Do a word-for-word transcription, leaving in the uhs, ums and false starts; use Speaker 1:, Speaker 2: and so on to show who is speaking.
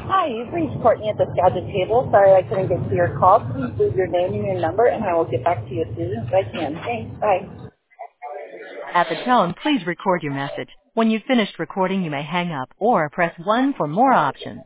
Speaker 1: Hi, you've reached Courtney at the Skagit table. Sorry I couldn't get to your call. Please leave your name and your number, and I will get back to you as soon as I can. Thanks. Bye.
Speaker 2: At the tone, please record your message. When you've finished recording, you may hang up or press one for more options.